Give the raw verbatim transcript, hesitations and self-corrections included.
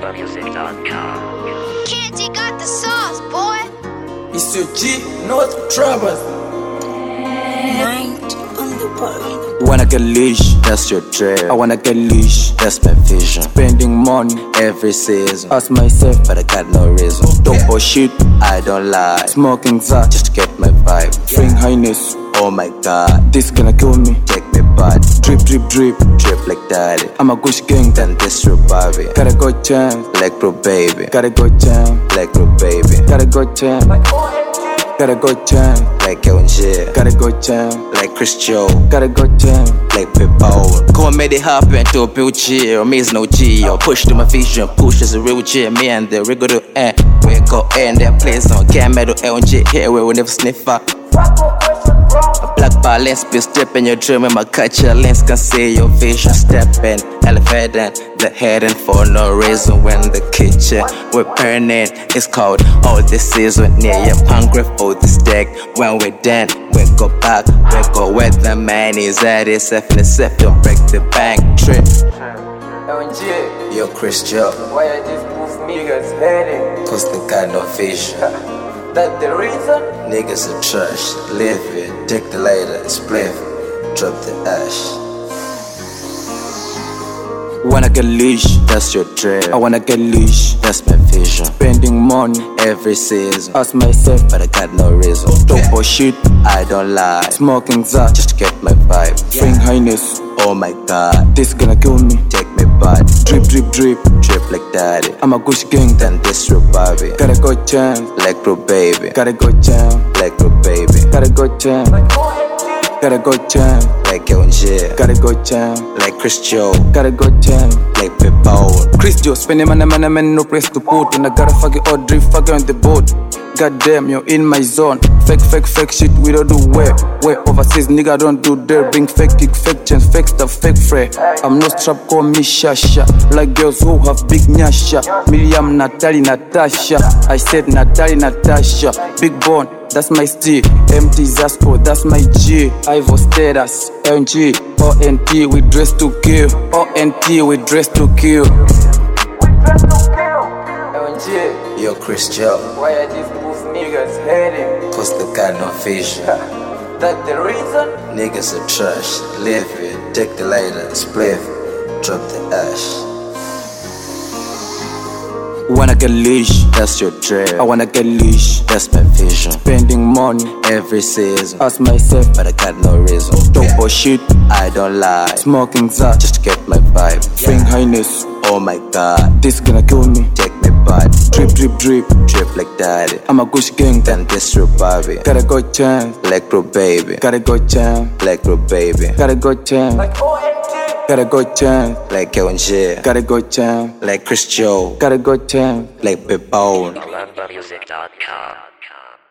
Alamba Music dot com. Kenji got the sauce, boy. It's your G, no trouble. Mind on the ball. Wanna get leash, that's your trail. I wanna get leash, that's my vision. Spending money every season. Ask myself, but I got no reason. Don't bullshit, I don't lie. Smoking that just to get my vibe. Bring highness, oh my god. This gonna kill me, take me bad. Drip, drip, drip, drip like daddy. I'm a Gucci gang, then this Bobby. Gotta go jam, like bro baby. Gotta go jam, like bro baby. Gotta go jam, gotta go jam, like Kenji. Gotta go jam, like Chris Joe. Gotta go jam, like Pitbull. Come made it happen to a build chill. Me is no G, or push to my vision. Push is a real G. Me and the rigor to end. We go in that place on camera to L G. Here we will never sniff out. A black balance, be stepping your dream in my culture lens. Can see your vision stepping, elevating the heading for no reason. When the kitchen we're burning, it's cold. All this season near you, hungry for the steak. When we done, we go back, we go where the man is at. It's F and F, don't break the bank trip. L G, Yo, Chris Joe, why I just move niggas heading? cause they got no vision. That the reason? Niggas are trash, live it, take the lighter, split, drop the ash. Wanna get leash, that's your trail. I wanna get leash, that's my vision. Spending money every season. Ask myself, but I got no reason. Don't bullshit, I don't lie. Smoking that just to get my vibe. Bring highness, oh my god. This gonna kill me, take me bad. Drip, drip, drip, drip like daddy. I'm a Gucci gang, then this Bobby. Gotta go jam, like bro baby. Gotta go jam, like bro baby. Gotta go jam, gotta go jam, like Kenji. Gotta go jam, like Chris Joe. Gotta go jam, like Pitbull. Chris Joe, spending money, money, money, no place to put. And I gotta fuck it all, drift, fuck it on the boat. Goddamn, you're in my zone. Fake, fake, fake shit, we don't do where. Where overseas, nigga don't do there. Bring fake kick, fake chains, fake stuff, fake fray. I'm no strap, call me Shasha. Like girls who have big nyasha. Miriam, Natalie, Natasha. I said Natalie, Natasha. Big bone, that's my steed. M T Zasco, that's my G. Ivo status, L G, O N T, we dress to kill. O N T, we dress to kill. L G, Yo, Chris Joe, why I just move niggas heading? cause they got no vision. That the reason? Niggas are trash, live it, take the lighter, split, drop the ash. Wanna get leash, that's your trail. I wanna get leash, that's my vision. Spending money every season. Ask myself, but I got no reason. Don't bullshit, I don't lie. Smoking that just to get my vibe. Bring highness, oh my god. This gonna kill me, take me bad. Drip, drip, drip, drip like daddy. I'm a Gucci gang, then this Bobby. Gotta go jam, like bro baby. Gotta go jam, like bro baby. Gotta go jam, Like O N G. gotta go jam, like Kenji. Gotta go jam, like Chris Joe. Gotta go jam, like Pitbull. Alamba Music dot com.